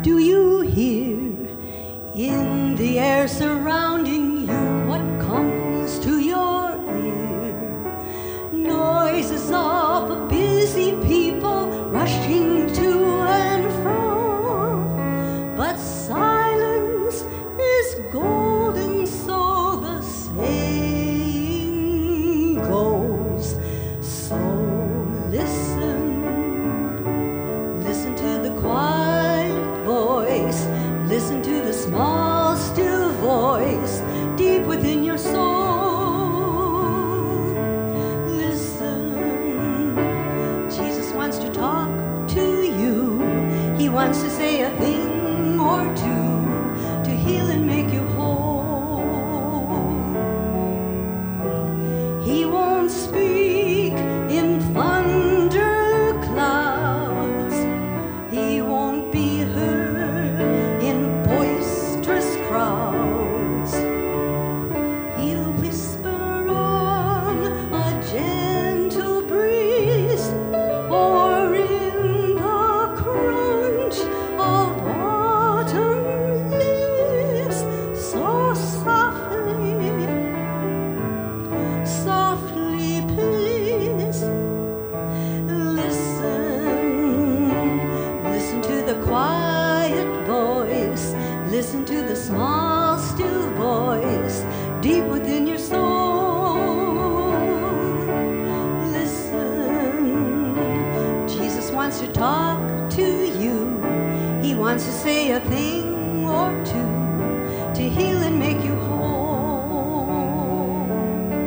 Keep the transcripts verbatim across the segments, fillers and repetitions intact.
do you hear in the air surrounding you? What comes to your ear? Noises of a busy people rushing to and fro, but silence is golden, so the saying goes. So listen, listen to the quiet voice, listen to the small, still voice deep within your soul. Listen, Jesus wants to talk to you. He wants to say a thing or two to heal and make you whole. He won't speak in thunder clouds. He won't be heard in boisterous crowds. He'll whisper on a gentle breeze, or in the crunch of autumn leaves. So softly, softly please. Listen, listen to the quiet voice, listen to the small, still voice deep within your soul. Listen, Jesus wants to talk to you. He wants to say a thing or two to heal and make you whole.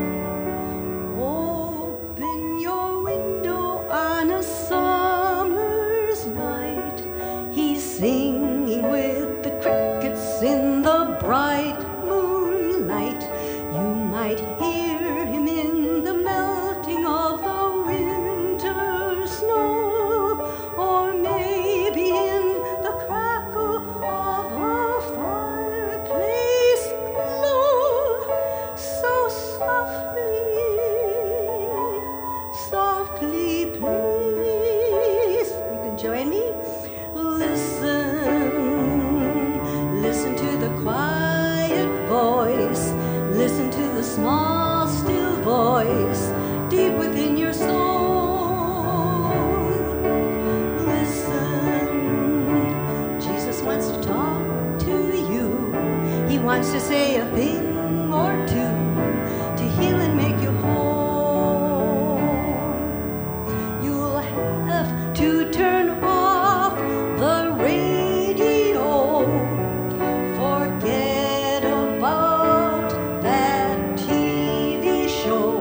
Open your window on a summer's night. He's singing with the crickets in the bright moonlight. You might hear him in the melting of the winter snow, or maybe in the crackle of a fireplace glow. So softly, softly please. You can join me. Listen, listen to the quiet voice, listen to the small, still voice deep within your soul. Listen, Jesus wants to talk to you. He wants to say a thing or two to heal and make you whole. You'll have to turn off the radio, forget about that T V show.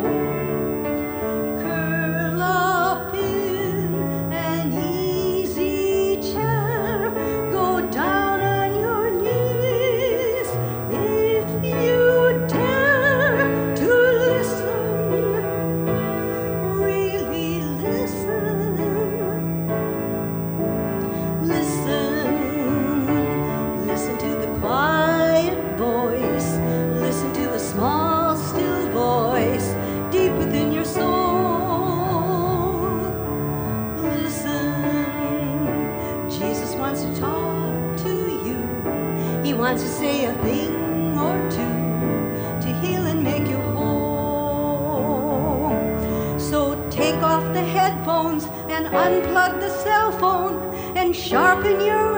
Curl up in an easy chair, go down on your knees if you dare to listen, really listen. Listen, listen to the quiet voice, listen to the small, still voice deep within your soul. Listen, Jesus wants to talk to you. He wants to say a thing or two to heal and make you whole. So take off the headphones and unplug the cell phone and sharpen your